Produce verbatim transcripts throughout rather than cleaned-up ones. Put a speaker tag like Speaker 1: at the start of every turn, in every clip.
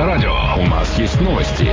Speaker 1: Авторадио. У нас есть новости.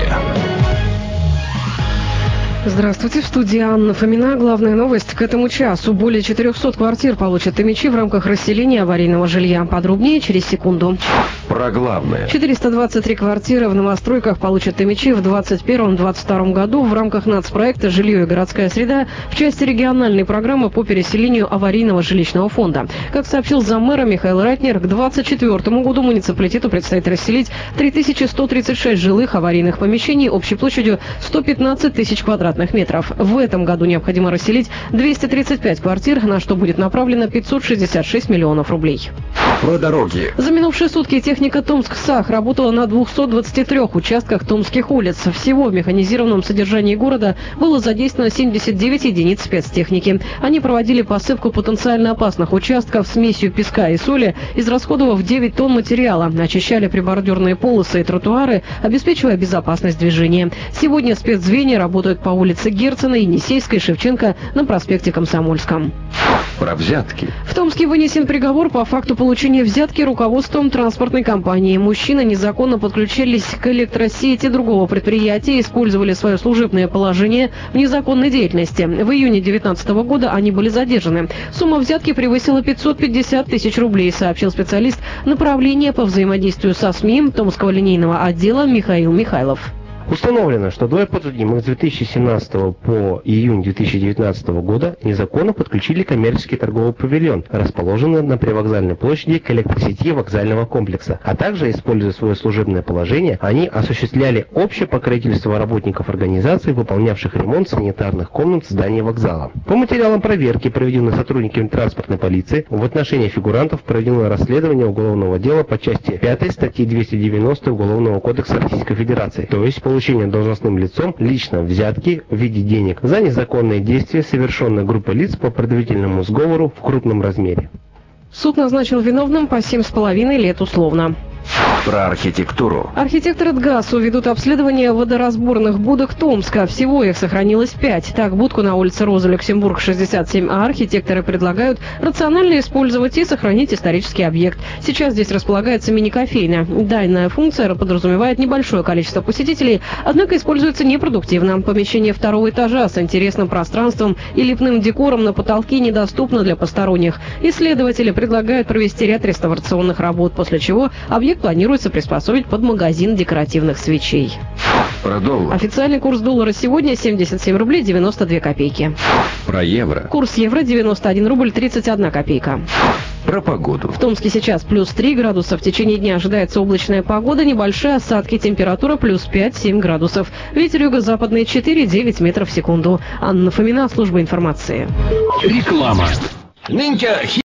Speaker 2: Здравствуйте, в студии Анна Фомина. Главная новость к этому часу. Более четырехсот квартир получат томичи в рамках расселения аварийного жилья. Подробнее через секунду.
Speaker 1: Про главное.
Speaker 2: четыреста двадцать три квартиры в новостройках получат томичи в двадцать первом — двадцать втором году в рамках нацпроекта «Жилье и городская среда» в части региональной программы по переселению аварийного жилищного фонда. Как сообщил заммэра Михаил Ратнер, к двадцать четвёртому году муниципалитету предстоит расселить три тысячи сто тридцать шесть жилых аварийных помещений общей площадью сто пятнадцать тысяч квадратных метров. В этом году необходимо расселить двести тридцать пять квартир, на что будет направлено пятьсот шестьдесят шесть миллионов рублей.
Speaker 1: Про дороги.
Speaker 2: За минувшие сутки техника Томск-САХ работала на двухстах двадцати трёх участках томских улиц. Всего в механизированном содержании города было задействовано семьдесят девять единиц спецтехники. Они проводили посыпку потенциально опасных участков смесью песка и соли, израсходовав девять тонн материала, очищали прибордюрные полосы и тротуары, обеспечивая безопасность движения. Сегодня спецзвенья работают по улице Герцена, Енисейской, Шевченко на проспекте Комсомольском.
Speaker 1: Про взятки.
Speaker 2: В Томске вынесен приговор по факту получения взятки руководством транспортной компании. Мужчины незаконно подключились к электросети другого предприятия и использовали свое служебное положение в незаконной деятельности. В июне две тысячи девятнадцатого года они были задержаны. Сумма взятки превысила пятьсот пятьдесят тысяч рублей, сообщил специалист направления по взаимодействию со СМИ Томского линейного отдела Михаил Михайлов.
Speaker 3: Установлено, что двое подсудимых с две тысячи семнадцатого по июнь две тысячи девятнадцатого года незаконно подключили коммерческий торговый павильон, расположенный на привокзальной площади к электросети вокзального комплекса. А также, используя свое служебное положение, они осуществляли общее покровительство работников организаций, выполнявших ремонт санитарных комнат в здании вокзала. По материалам проверки, проведенной сотрудниками транспортной полиции, в отношении фигурантов проведено расследование уголовного дела по части пятой статьи двести девяносто Уголовного кодекса Российской Федерации, то есть получение должностным лицом лично взятки в виде денег за незаконные действия, совершенные группой лиц по предварительному сговору в крупном размере.
Speaker 2: Суд назначил виновным по семь с половиной лет условно.
Speaker 1: Про архитектуру.
Speaker 2: Архитекторы ТГАСу ведут обследование водоразборных будок Томска. Всего их сохранилось пять. Так, будку на улице Роза Люксембург, шестьдесят семь А архитекторы предлагают рационально использовать и сохранить исторический объект. Сейчас здесь располагается мини-кофейня. Данная функция подразумевает небольшое количество посетителей, однако используется непродуктивно. Помещение второго этажа с интересным пространством и лепным декором на потолке недоступно для посторонних. Исследователи предлагают провести ряд реставрационных работ, после чего объект планируется приспособить под магазин декоративных свечей.
Speaker 1: Про доллар.
Speaker 2: Официальный курс доллара сегодня семьдесят семь рублей девяносто две копейки.
Speaker 1: Про евро.
Speaker 2: Курс евро девяносто один рубль тридцать одна копейка.
Speaker 1: Про погоду.
Speaker 2: В Томске сейчас плюс три градуса. В течение дня ожидается облачная погода, небольшие осадки, температура плюс пять — семь градусов. Ветер юго-западный четыре — девять метров в секунду. Анна Фомина, служба информации.
Speaker 1: Реклама. Нынче